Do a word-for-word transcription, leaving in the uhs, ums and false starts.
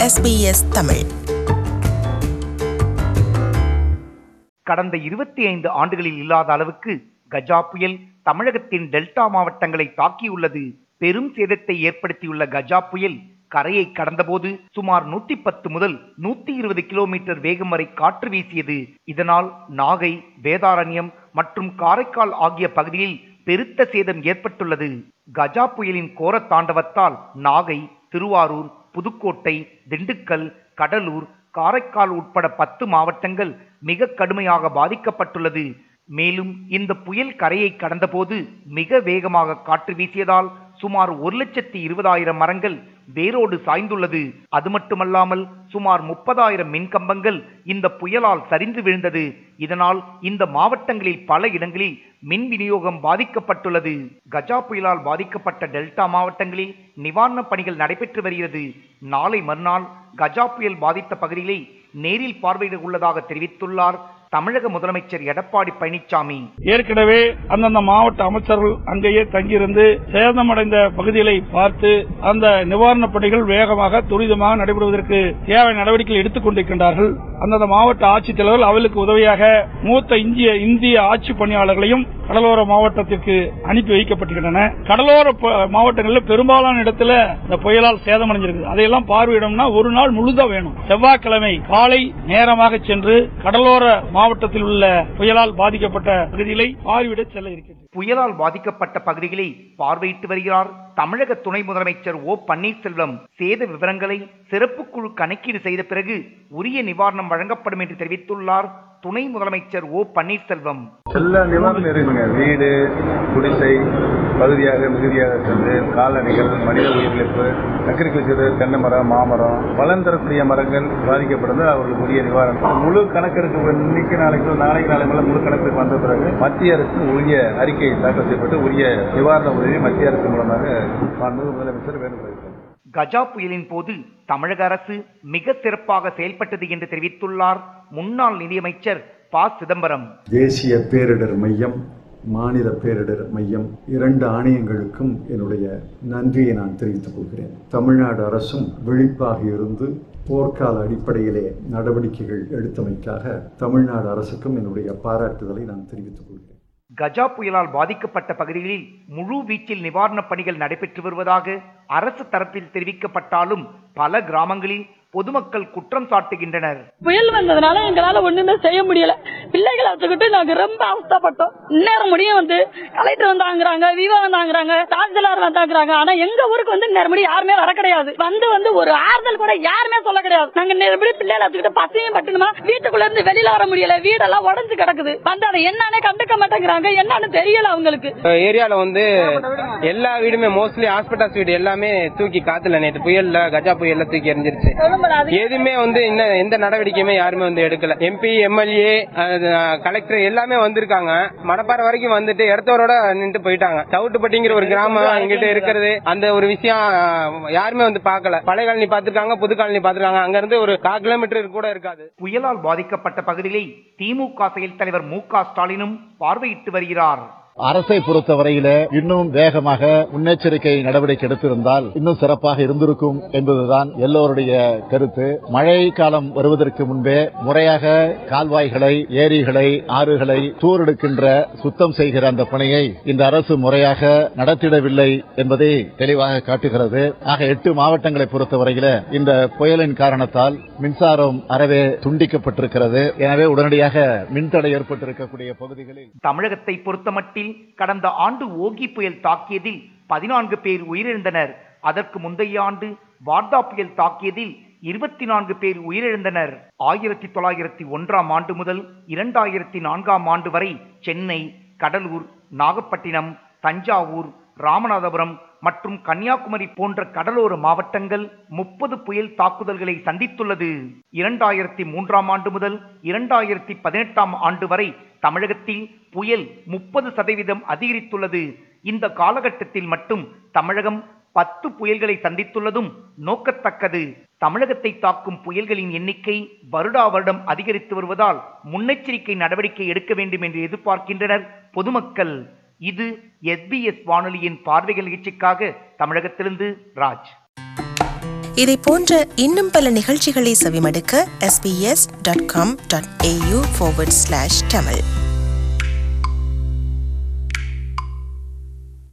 S B S Tamil. கடந்த இருபத்தி ஐந்து ஆண்டுகளில் இல்லாத அளவுக்கு கஜா புயல் தமிழகத்தின் டெல்டா மாவட்டங்களை தாக்கியுள்ளது. பெரும் சேதத்தை ஏற்படுத்தியுள்ள கஜா புயல் கரையை கடந்தபோது சுமார் நூத்தி பத்து முதல் நூத்தி இருபது கிலோமீட்டர் வேகம் வரை காற்று வீசியது. இதனால் நாகை, வேதாரண்யம் மற்றும் காரைக்கால் ஆகிய பகுதியில் பெருத்த சேதம் ஏற்பட்டுள்ளது. கஜா புயலின் கோர தாண்டவத்தால் நாகை, திருவாரூர், புதுக்கோட்டை, திண்டுக்கல், கடலூர், காரைக்கால் உட்பட பத்து மாவட்டங்கள் மிக கடுமையாக பாதிக்கப்பட்டுள்ளது. மேலும் இந்த புயல் கரையை கடந்தபோது மிக வேகமாக காற்று வீசியதால் சுமார் ஒரு லட்சத்தி இருபதாயிரம் மரங்கள் வேரோடு சாய்ந்துள்ளது. அது மட்டுமல்லாமல் சுமார் முப்பதாயிரம் மின்கம்பங்கள் இந்த புயலால் சரிந்து விழுந்தது. இதனால் இந்த மாவட்டங்களில் பல இடங்களில் மின் விநியோகம் பாதிக்கப்பட்டுள்ளது. கஜா புயலால் பாதிக்கப்பட்ட டெல்டா மாவட்டங்களில் நிவாரணப் பணிகள் நடைபெற்று வருகிறது. நாளை மறுநாள் கஜா புயல் பாதித்த பகுதிகளை நேரில் பார்வையிட உள்ளதாக தெரிவித்துள்ளார் தமிழக முதலமைச்சர் எடப்பாடி பழனிசாமி. ஏற்கனவே அந்தந்த மாவட்ட அமைச்சர்கள் அங்கேயே தங்கியிருந்து சேதமடைந்த பகுதிகளை பார்த்து அந்த நிவாரணப் பணிகள் வேகமாக துரிதமாக நடைபெறுவதற்கு தேவையான நடவடிக்கைகள் எடுத்துக் கொண்டிருக்கின்றார்கள். அந்தந்த மாவட்ட ஆட்சித்தலைவர்கள் அவர்களுக்கு உதவியாக மூத்த இந்திய இந்திய ஆட்சி பணியாளர்களையும் கடலோர மாவட்டத்திற்கு அனுப்பி வைக்கப்பட்டிருக்கின்றன. கடலோர மாவட்டங்களில் பெரும்பாலான இடத்துல இந்த புயலால் சேதமடைஞ்சிருக்கு. அதையெல்லாம் பார்வையிடம்னா ஒரு நாள் முழுதா வேணும். செவ்வாய்க்கிழமை காலை நேரமாக சென்று கடலோர மாவட்டத்தில் உள்ள புயலால் பாதிக்கப்பட்ட பகுதிகளை பார்வையிட செல்ல இருக்கிறது. புயலால் பாதிக்கப்பட்ட பகுதிகளை பார்வையிட்டு வருகிறார் தமிழக துணை முதலமைச்சர் ஓ பன்னீர்செல்வம். சேத விவரங்களை சிறப்பு குழு கணக்கீடு செய்த பிறகு உரிய நிவாரணம் வழங்கப்படும் என்று தெரிவித்துள்ளார் துணை முதலமைச்சர் ஓ பன்னீர்செல்வம். எல்லா நிவாரணம் இருக்குங்க. வீடு, குடிசை பகுதியாக மிகுதியாக சென்று கால்நடைகள், மனித உயிரிழப்பு, அக்ரிகல்ச்சர், தென்னை மரம், மாமரம், பலன் தரக்கூடிய மரங்கள் பாதிக்கப்படுது. அவர்களுக்கு உரிய நிவாரணம் முழு கணக்கெடுப்பு இன்னைக்கு நாளைக்கு நாளைக்கு நாளை மேல முழு கணக்கெடுப்பு வந்த பிறகு மத்திய அரசு உரிய அறிக்கை தாக்கல் செய்யப்பட்டு உரிய நிவாரண உதவி மத்திய அரசு மூலமாக முதலமைச்சர் வேண்டுகோள். கஜா புயலின் போது தமிழக அரசு மிக சிறப்பாக செயல்பட்டது என்று தெரிவித்துள்ளார் முன்னாள் நிதியமைச்சர் ப சிதம்பரம். தேசிய பேரிடர் மையம், மாநில பேரிடர் மையம் இரண்டு ஆணையங்களுக்கும் என்னுடைய நன்றியை நான் தெரிவித்துக் கொள்கிறேன். தமிழ்நாடு அரசும் விழிப்பாக இருந்து போர்க்கால அடிப்படையிலே நடவடிக்கைகள் எடுத்தமைக்காக தமிழ்நாடு அரசுக்கும் என்னுடைய பாராட்டுதலை நான் தெரிவித்துக் கொள்கிறேன். கஜா புயலால் பாதிக்கப்பட்ட பகுதிகளில் முழு வீச்சில் நிவாரணப் பணிகள் நடைபெற்று வருவதாக அரசு தரப்பில் தெரிவிக்கப்பட்டாலும் பல கிராமங்களில் பொதுமக்கள் குற்றம் சாட்டுகின்றனர். புயல் வந்ததுனால எங்களால ஒண்ணுமே செய்ய முடியல. பிள்ளைகளை வச்சுக்கிட்டு நாங்க ரொம்ப அவஸ்தப்பட்டோம். இந்நேரம் முடியும் வந்து கலெக்டர் வந்தாங்கிறாங்க, விவா வந்தாங்கிறாங்க, தாசில்தார் வந்தாங்கிறாங்க. ஆனா எங்க ஊருக்கு வந்து நேரம் முடி யாருமே வர கிடையாது. வந்து வந்து ஒரு ஆறுதல் கூட யாருமே சொல்ல கிடையாது. நாங்க நேரம் பிள்ளைகளை வச்சுக்கிட்டு பசியும் பட்டுணுமா வீட்டுக்குள்ள இருந்து வெளியில வர முடியல. வீடெல்லாம் உடஞ்சு கிடக்குது. வந்து அதை என்னன்னு கண்டுக்க மாட்டேங்கிறாங்க. என்னன்னு தெரியல அவங்களுக்கு. ஏரியால வந்து எல்லா வீடுமே மோஸ்ட்லி ஹாஸ்பிட்டல்ஸ் வீடு எல்லாமே தூக்கி காத்துல நேற்று புயல்ல கஜா புயல்ல தூக்கி எரிஞ்சிருச்சு. எதுவுமே வந்து எந்த நடவடிக்கையுமே யாருமே வந்து எடுக்கல. எம்பி, எம்எல்ஏ, கலெக்டர் எல்லாமே வந்திருக்காங்க. மணப்பாறை வரைக்கும் வந்துட்டு இடத்தோரோட நின்று போயிட்டாங்க. சவுட்டுப்பட்டிங்கிற ஒரு கிராமம் எங்கிட்ட இருக்கிறது. அந்த ஒரு விஷயம் யாருமே வந்து பாக்கல. பழைய காலனி பாத்துருக்காங்க, புது காலனி பாத்துருக்காங்க. அங்க இருந்து ஒரு கால் கிலோமீட்டர் கூட இருக்காது. புயலால் பாதிக்கப்பட்ட பகுதிகளை திமுக செயல் தலைவர் மு க ஸ்டாலினும் பார்வையிட்டு வருகிறார். அரசை பொறுத்தவரையில இன்னும் வேகமாக முன்னெச்சரிக்கை நடவடிக்கை எடுத்திருந்தால் இன்னும் சிறப்பாக இருந்திருக்கும் என்பதுதான் எல்லோருடைய கருத்து. மழை காலம் வருவதற்கு முன்பே முறையாக கால்வாய்களை, ஏரிகளை, ஆறுகளை தூரெடுக்கின்ற, சுத்தம் செய்கிற அந்த பணியை இந்த அரசு முறையாக நடத்திடவில்லை என்பதை தெளிவாக காட்டுகிறது. ஆக எட்டு மாவட்டங்களை பொறுத்தவரையில இந்த புயலின் காரணத்தால் மின்சாரம் அறவே துண்டிக்கப்பட்டிருக்கிறது. எனவே உடனடியாக மின்தடை ஏற்பட்டிருக்கக்கூடிய பகுதிகளில் தமிழகத்தை பொறுத்தமட்டில் கடந்த ஆண்டு ஓகி புயல் தாக்கியதில் பதினான்கு பேர் உயிரிழந்தனர். அதற்கு முந்தைய ஆண்டு வார்தா புயல் தாக்கியதில் இருபத்தி நான்கு பேர் உயிரிழந்தனர். ஆயிரத்தி தொள்ளாயிரத்தி ஒன்றாம் ஆண்டு முதல் இரண்டாயிரத்தி நான்காம் ஆண்டு வரை சென்னை, கடலூர், நாகப்பட்டினம், தஞ்சாவூர், ராமநாதபுரம் மற்றும் கன்னியாகுமரி போன்ற கடலோர மாவட்டங்கள் முப்பது புயல் தாக்குதல்களை சந்தித்துள்ளது. இரண்டாயிரத்தி மூன்றாம் ஆண்டு முதல் இரண்டாயிரத்தி பதினெட்டாம் ஆண்டு வரை தமிழகத்தில் புயல் முப்பது சதவீதம் அதிகரித்துள்ளது. இந்த காலகட்டத்தில் மட்டும் தமிழகம் பத்து புயல்களை சந்தித்துள்ளதும் நோக்கத்தக்கது. தமிழகத்தை தாக்கும் புயல்களின் எண்ணிக்கை வருடா வருடம் அதிகரித்து வருவதால் முன்னெச்சரிக்கை நடவடிக்கை எடுக்க வேண்டும் என்று எதிர்பார்க்கின்றனர் பொதுமக்கள். இது எஸ் பி எஸ் வானொலியின் பார்வைகள் நிகழ்ச்சிக்காக தமிழகத்திலிருந்து ராஜ். இதை போன்ற இன்னும் பல நிகழ்ச்சிகளை செவிமடுக்க S B S dot com dot A U forward slash Tamil